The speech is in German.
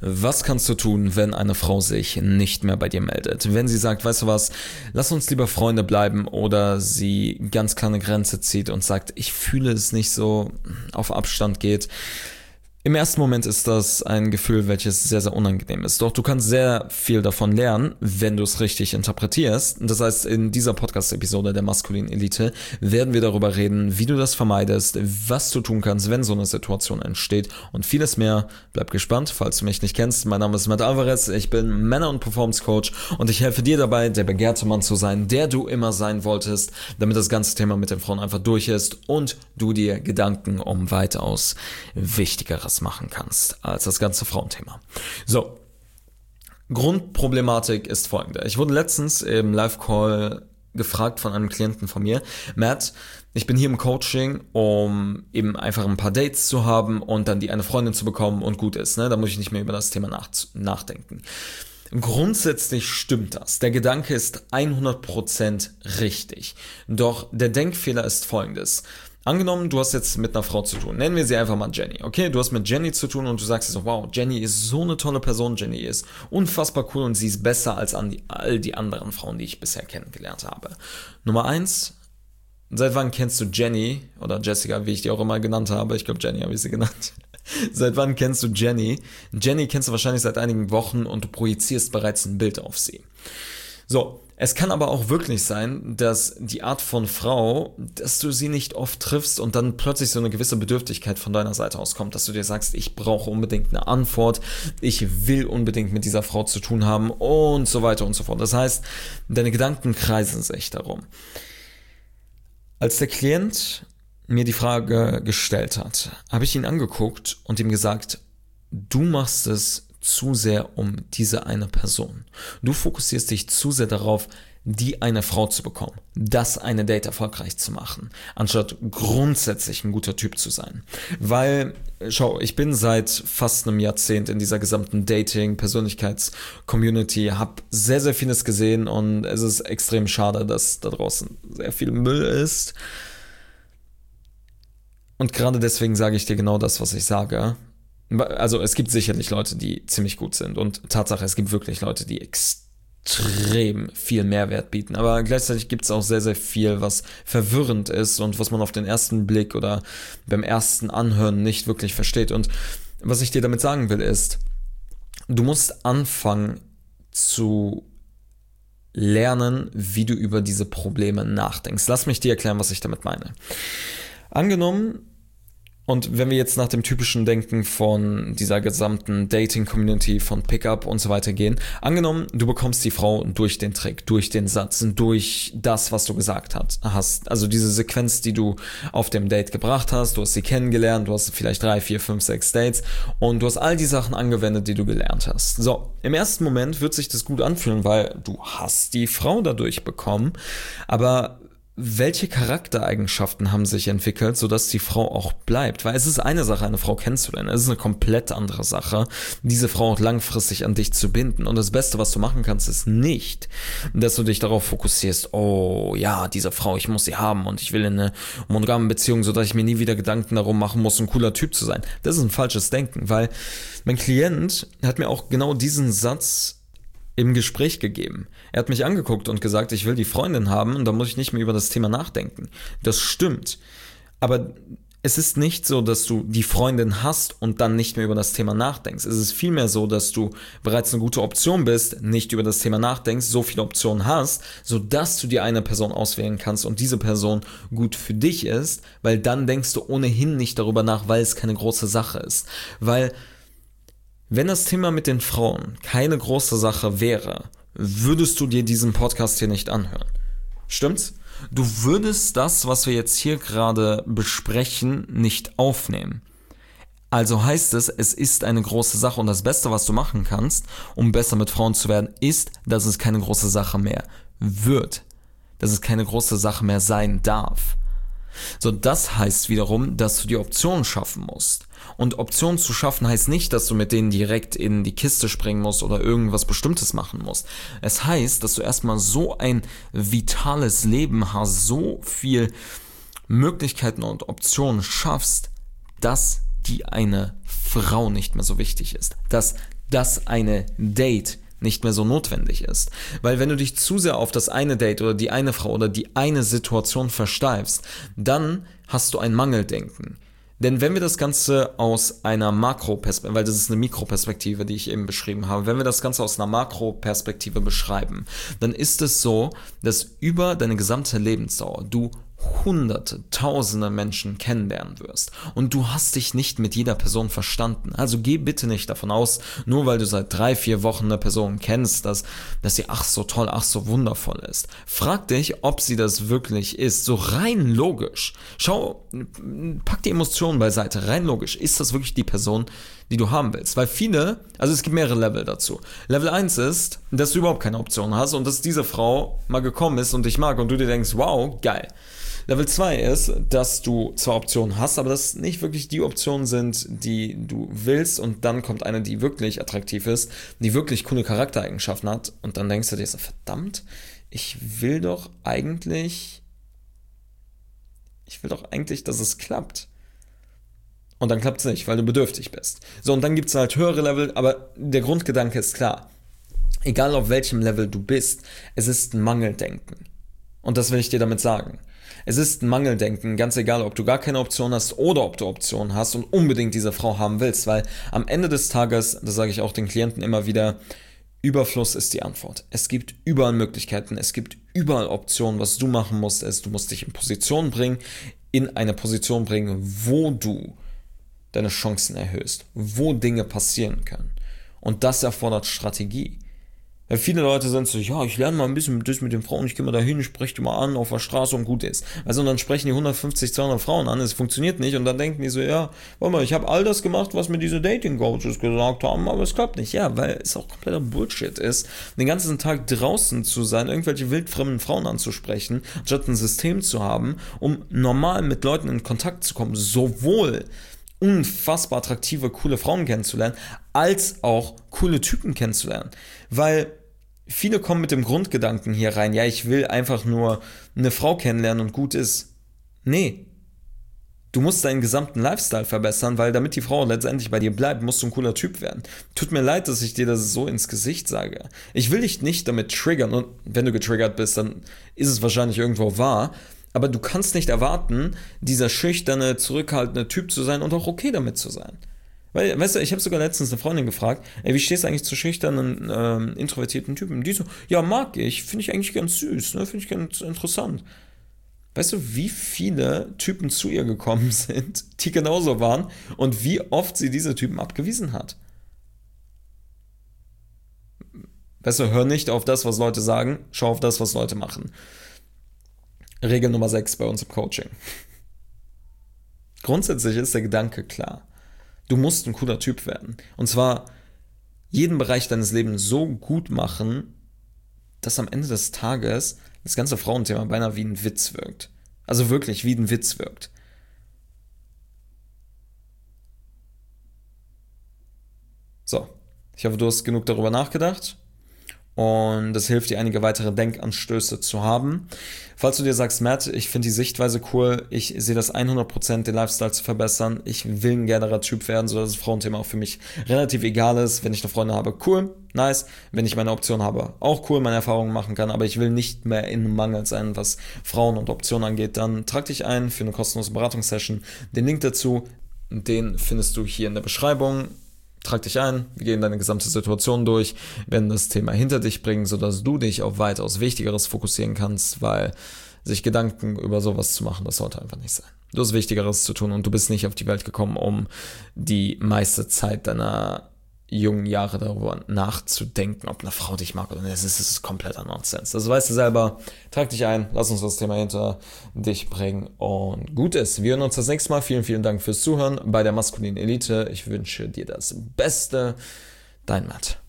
Was kannst du tun, wenn eine Frau sich nicht mehr bei dir meldet? Wenn sie sagt, weißt du was, lass uns lieber Freunde bleiben, oder sie ganz klar eine Grenze zieht und sagt, ich fühle es nicht so, auf Abstand geht. Im ersten Moment ist das ein Gefühl, welches sehr, sehr unangenehm ist. Doch du kannst sehr viel davon lernen, wenn du es richtig interpretierst. Das heißt, in dieser Podcast-Episode der maskulinen Elite werden wir darüber reden, wie du das vermeidest, was du tun kannst, wenn so eine Situation entsteht und vieles mehr. Bleib gespannt, falls du mich nicht kennst. Mein Name ist Matt Alvarez, ich bin Männer- und Performance-Coach und ich helfe dir dabei, der begehrte Mann zu sein, der du immer sein wolltest, damit das ganze Thema mit den Frauen einfach durch ist und du dir Gedanken um weitaus Wichtigeres machen kannst als das ganze Frauenthema. So, Grundproblematik ist folgende. Ich wurde letztens im Live-Call gefragt von einem Klienten von mir, Matt, ich bin hier im Coaching, um eben einfach ein paar Dates zu haben und dann die eine Freundin zu bekommen und gut ist, ne? Da muss ich nicht mehr über das Thema nachdenken. Grundsätzlich stimmt das. Der Gedanke ist 100% richtig. Doch der Denkfehler ist folgendes. Angenommen, du hast jetzt mit einer Frau zu tun. Nennen wir sie einfach mal Jenny, okay? Du hast mit Jenny zu tun und du sagst so, wow, Jenny ist so eine tolle Person, Jenny ist unfassbar cool und sie ist besser als all die anderen Frauen, die ich bisher kennengelernt habe. Nummer 1, seit wann kennst du Jenny oder Jessica, wie ich die auch immer genannt habe? Ich glaube, Jenny habe ich sie genannt. Seit wann kennst du Jenny? Jenny kennst du wahrscheinlich seit einigen Wochen und du projizierst bereits ein Bild auf sie. So, es kann aber auch wirklich sein, dass die Art von Frau, dass du sie nicht oft triffst und dann plötzlich so eine gewisse Bedürftigkeit von deiner Seite aus kommt, dass du dir sagst, ich brauche unbedingt eine Antwort, ich will unbedingt mit dieser Frau zu tun haben und so weiter und so fort. Das heißt, deine Gedanken kreisen sich darum. Als der Klient mir die Frage gestellt hat, habe ich ihn angeguckt und ihm gesagt, du machst es zu sehr um diese eine Person. Du fokussierst dich zu sehr darauf, die eine Frau zu bekommen, das eine Date erfolgreich zu machen, anstatt grundsätzlich ein guter Typ zu sein. Weil, schau, ich bin seit fast einem Jahrzehnt in dieser gesamten Dating-Persönlichkeits-Community, habe sehr, sehr vieles gesehen und es ist extrem schade, dass da draußen sehr viel Müll ist. Und gerade deswegen sage ich dir genau das, was ich sage. Also es gibt sicherlich Leute, die ziemlich gut sind und Tatsache, es gibt wirklich Leute, die extrem viel Mehrwert bieten, aber gleichzeitig gibt es auch sehr, sehr viel, was verwirrend ist und was man auf den ersten Blick oder beim ersten Anhören nicht wirklich versteht. Und was ich dir damit sagen will ist, du musst anfangen zu lernen, wie du über diese Probleme nachdenkst. Lass mich dir erklären, was ich damit meine. Angenommen, und wenn wir jetzt nach dem typischen Denken von dieser gesamten Dating-Community, von Pickup und so weiter gehen, angenommen, du bekommst die Frau durch den Trick, durch den Satz, durch das, was du gesagt hast. Also diese Sequenz, die du auf dem Date gebracht hast, du hast sie kennengelernt, du hast vielleicht 3, 4, 5, 6 Dates und du hast all die Sachen angewendet, die du gelernt hast. So, im ersten Moment wird sich das gut anfühlen, weil du hast die Frau dadurch bekommen, aber welche Charaktereigenschaften haben sich entwickelt, sodass die Frau auch bleibt? Weil es ist eine Sache, eine Frau kennenzulernen. Es ist eine komplett andere Sache, diese Frau auch langfristig an dich zu binden. Und das Beste, was du machen kannst, ist nicht, dass du dich darauf fokussierst, oh ja, diese Frau, ich muss sie haben und ich will in eine monogame Beziehung, sodass ich mir nie wieder Gedanken darum machen muss, ein cooler Typ zu sein. Das ist ein falsches Denken, weil mein Klient hat mir auch genau diesen Satz im Gespräch gegeben. Er hat mich angeguckt und gesagt, ich will die Freundin haben und da muss ich nicht mehr über das Thema nachdenken. Das stimmt. Aber es ist nicht so, dass du die Freundin hast und dann nicht mehr über das Thema nachdenkst. Es ist vielmehr so, dass du bereits eine gute Option bist, nicht über das Thema nachdenkst, so viele Optionen hast, sodass du dir eine Person auswählen kannst und diese Person gut für dich ist, weil dann denkst du ohnehin nicht darüber nach, weil es keine große Sache ist. Weil wenn das Thema mit den Frauen keine große Sache wäre, würdest du dir diesen Podcast hier nicht anhören. Stimmt's? Du würdest das, was wir jetzt hier gerade besprechen, nicht aufnehmen. Also heißt es, es ist eine große Sache und das Beste, was du machen kannst, um besser mit Frauen zu werden, ist, dass es keine große Sache mehr wird. Dass es keine große Sache mehr sein darf. So, das heißt wiederum, dass du die Optionen schaffen musst. Und Optionen zu schaffen heißt nicht, dass du mit denen direkt in die Kiste springen musst oder irgendwas Bestimmtes machen musst. Es heißt, dass du erstmal so ein vitales Leben hast, so viel Möglichkeiten und Optionen schaffst, dass die eine Frau nicht mehr so wichtig ist. Dass dass eine Date nicht mehr so notwendig ist. Weil wenn du dich zu sehr auf das eine Date oder die eine Frau oder die eine Situation versteifst, dann hast du ein Mangeldenken. Denn wenn wir das Ganze aus einer Makroperspektive, weil das ist eine Mikroperspektive, die ich eben beschrieben habe, wenn wir das Ganze aus einer Makroperspektive beschreiben, dann ist es so, dass über deine gesamte Lebensdauer du Hunderte, Tausende Menschen kennenlernen wirst. Und du hast dich nicht mit jeder Person verstanden. Also geh bitte nicht davon aus, nur weil du seit 3-4 Wochen eine Person kennst, dass sie ach so toll, ach so wundervoll ist. Frag dich, ob sie das wirklich ist. So rein logisch. Schau, pack die Emotionen beiseite. Rein logisch. Ist das wirklich die Person, die du haben willst? Weil viele, also es gibt mehrere Level dazu. Level 1 ist, dass du überhaupt keine Option hast und dass diese Frau mal gekommen ist und dich mag und du dir denkst, wow, geil. Level 2 ist, dass du zwar Optionen hast, aber das nicht wirklich die Optionen sind, die du willst, und dann kommt eine, die wirklich attraktiv ist, die wirklich coole Charaktereigenschaften hat, und dann denkst du dir so, verdammt, ich will doch eigentlich, dass es klappt. Und dann klappt es nicht, weil du bedürftig bist. So, und dann gibt es halt höhere Level, aber der Grundgedanke ist klar. Egal auf welchem Level du bist, es ist ein Mangeldenken. Und das will ich dir damit sagen. Es ist ein Mangeldenken, ganz egal, ob du gar keine Option hast oder ob du Optionen hast und unbedingt diese Frau haben willst, weil am Ende des Tages, das sage ich auch den Klienten immer wieder, Überfluss ist die Antwort. Es gibt überall Möglichkeiten, es gibt überall Optionen. Was du machen musst, ist, du musst dich in eine Position bringen, wo du deine Chancen erhöhst, wo Dinge passieren können. Und das erfordert Strategie. Weil viele Leute sind so, ja, ich lerne mal ein bisschen mit den Frauen, ich gehe mal dahin, spreche die mal an auf der Straße und gut ist. Also und dann sprechen die 150, 200 Frauen an, es funktioniert nicht, und dann denken die so, ja, warte mal, ich habe all das gemacht, was mir diese Dating-Coaches gesagt haben, aber es klappt nicht. Ja, weil es auch kompletter Bullshit ist, den ganzen Tag draußen zu sein, irgendwelche wildfremden Frauen anzusprechen, anstatt ein System zu haben, um normal mit Leuten in Kontakt zu kommen, sowohl unfassbar attraktive, coole Frauen kennenzulernen, als auch coole Typen kennenzulernen. Weil viele kommen mit dem Grundgedanken hier rein, ja, ich will einfach nur eine Frau kennenlernen und gut ist. Nee. Du musst deinen gesamten Lifestyle verbessern, weil damit die Frau letztendlich bei dir bleibt, musst du ein cooler Typ werden. Tut mir leid, dass ich dir das so ins Gesicht sage. Ich will dich nicht damit triggern, und wenn du getriggert bist, dann ist es wahrscheinlich irgendwo wahr, aber du kannst nicht erwarten, dieser schüchterne, zurückhaltende Typ zu sein und auch okay damit zu sein. Weil, weißt du, ich habe sogar letztens eine Freundin gefragt, ey, wie stehst du eigentlich zu schüchternen, introvertierten Typen? Die so, ja, mag ich, finde ich eigentlich ganz süß, ne, finde ich ganz interessant. Weißt du, wie viele Typen zu ihr gekommen sind, die genauso waren, und wie oft sie diese Typen abgewiesen hat? Weißt du, hör nicht auf das, was Leute sagen, schau auf das, was Leute machen. Regel Nummer 6 bei uns im Coaching. Grundsätzlich ist der Gedanke klar. Du musst ein cooler Typ werden. Und zwar jeden Bereich deines Lebens so gut machen, dass am Ende des Tages das ganze Frauenthema beinahe wie ein Witz wirkt. Also wirklich wie ein Witz wirkt. So, ich hoffe, du hast genug darüber nachgedacht. Und das hilft dir, einige weitere Denkanstöße zu haben. Falls du dir sagst, Matt, ich finde die Sichtweise cool, ich sehe das 100%, den Lifestyle zu verbessern, ich will ein geilerer Typ werden, sodass das Frauenthema auch für mich relativ egal ist. Wenn ich eine Freundin habe, cool, nice. Wenn ich meine Option habe, auch cool, meine Erfahrungen machen kann, aber ich will nicht mehr in Mangel sein, was Frauen und Optionen angeht, dann trag dich ein für eine kostenlose Beratungssession. Den Link dazu, den findest du hier in der Beschreibung. Trag dich ein, wir gehen deine gesamte Situation durch, werden das Thema hinter dich bringen, sodass du dich auf weitaus Wichtigeres fokussieren kannst, weil sich Gedanken über sowas zu machen, das sollte einfach nicht sein. Du hast Wichtigeres zu tun und du bist nicht auf die Welt gekommen, um die meiste Zeit deiner jungen Jahre darüber nachzudenken, ob eine Frau dich mag oder nicht. Das ist kompletter Nonsens. Das weißt du selber. Trag dich ein, lass uns das Thema hinter dich bringen und gut ist. Wir hören uns das nächste Mal. Vielen, vielen Dank fürs Zuhören bei der maskulinen Elite. Ich wünsche dir das Beste. Dein Matt.